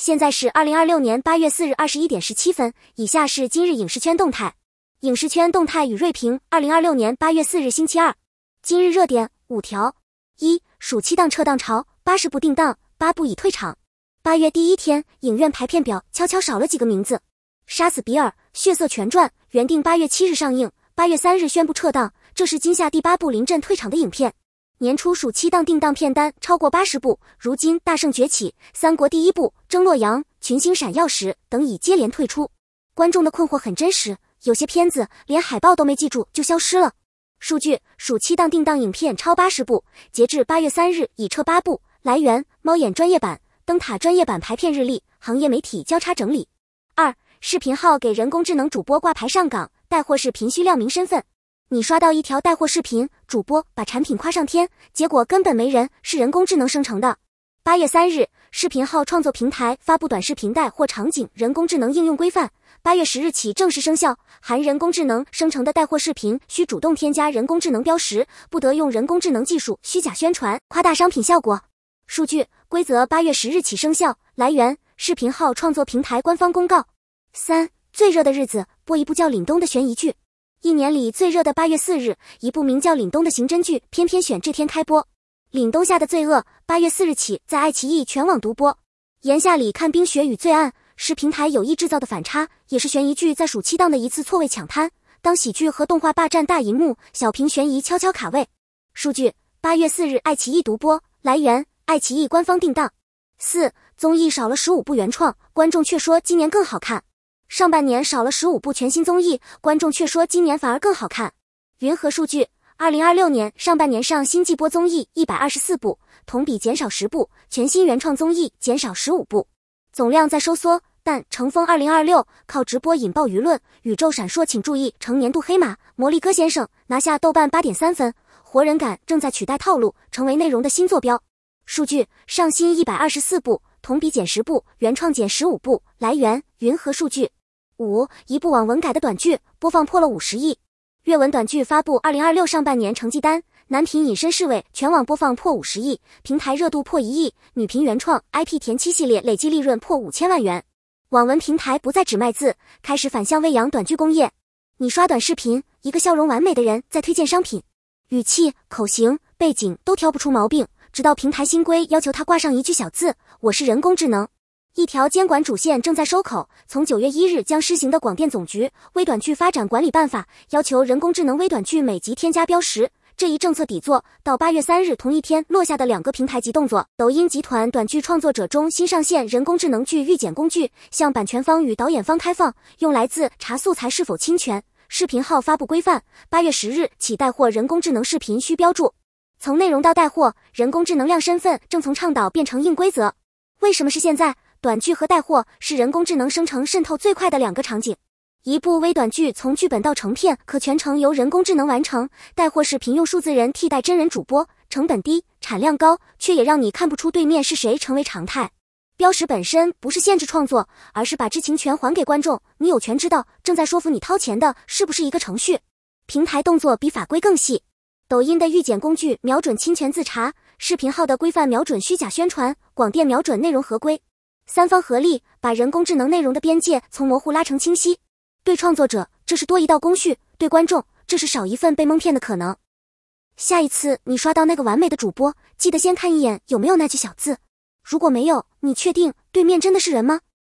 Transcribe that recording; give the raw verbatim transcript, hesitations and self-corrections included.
现在是二零二六年八月四日二十一点十七分，以下是今日影视圈动态。影视圈动态与锐评，二零二六年八月四日星期二。今日热点五条：一、暑期档撤档潮，八十部定档，八部已退场。八月第一天，影院排片表悄悄少了几个名字。杀死比尔，血色全传原定八月七日上映，八月三日宣布撤档，这是今夏第八部临阵退场的影片。年初暑期档定档片单超过八十部，如今大圣崛起、三国第一部、争洛阳、群星闪耀时等已接连退出。观众的困惑很真实，有些片子连海报都没记住就消失了。数据：暑期档定档影片超八十部，截至八月三日已撤八部。来源：猫眼专业版、灯塔专业版排片日历，行业媒体交叉整理。二、视频号给人工智能主播挂牌上岗，带货视频需亮明身份。你刷到一条带货视频，主播把产品夸上天，结果根本没人，是人工智能生成的。八月三日，视频号创作平台发布短视频带货场景人工智能应用规范，八月十日起正式生效，含人工智能生成的带货视频需主动添加人工智能标识，不得用人工智能技术虚假宣传，夸大商品效果。数据：规则八月十日起生效。来源：视频号创作平台官方公告。三、最热的日子，播一部叫《凛冬》的悬疑剧。一年里最热的八月四日，一部名叫《凛冬》的刑侦剧偏偏选这天开播。凛冬下的罪恶，八月四日起在爱奇艺全网独播。炎夏里看冰雪与罪案，是平台有意制造的反差，也是悬疑剧在暑期档的一次错位抢滩。当喜剧和动画霸占大银幕，小屏悬疑悄悄卡位。数据：八月四日爱奇艺独播。来源：爱奇艺官方定档。四、综艺少了十五部原创，观众却说今年更好看。上半年少了十五部全新综艺，观众却说今年反而更好看。云和数据：二零二六年上半年上新季播综艺一百二十四部，同比减少十部，全新原创综艺减少十五部，总量在收缩。但乘风二零二六靠直播引爆舆论，宇宙闪烁请注意成年度黑马，魔力哥先生拿下豆瓣 八点三 分，活人感正在取代套路，成为内容的新坐标。数据：上新一百二十四部，同比减十部，原创减十五部。来源：云和数据。五、一部网文改的短剧播放破了五十亿。阅文短剧发布二零二六上半年成绩单，男频隐身侍卫全网播放破五十亿，平台热度破一亿，女频原创 I P 田七系列累计利润破五千万元。网文平台不再只卖字，开始反向喂养短剧工业。你刷短视频，一个笑容完美的人在推荐商品，语气、口型、背景都挑不出毛病，直到平台新规要求他挂上一句小字：我是人工智能。一条监管主线正在收口，从九月一日将施行的广电总局微短剧发展管理办法要求人工智能微短剧每集添加标识。这一政策底座，到八月三日同一天落下的两个平台级动作：抖音集团短剧创作者中新上线人工智能剧预检工具，向版权方与导演方开放，用来自查素材是否侵权。视频号发布规范，八月十日起带货人工智能视频需标注。从内容到带货，人工智能亮身份正从倡导变成硬规则。为什么是现在？短剧和带货是人工智能生成渗透最快的两个场景。一部微短剧从剧本到成片可全程由人工智能完成，带货视频用数字人替代真人主播，成本低，产量高，却也让你看不出对面是谁成为常态。标识本身不是限制创作，而是把知情权还给观众，你有权知道正在说服你掏钱的是不是一个程序。平台动作比法规更细，抖音的预检工具瞄准侵权自查，视频号的规范瞄准虚假宣传，广电瞄准内容合规。三方合力把人工智能内容的边界从模糊拉成清晰。对创作者，这是多一道工序；对观众，这是少一份被蒙骗的可能。下一次你刷到那个完美的主播，记得先看一眼有没有那句小字。如果没有，你确定对面真的是人吗？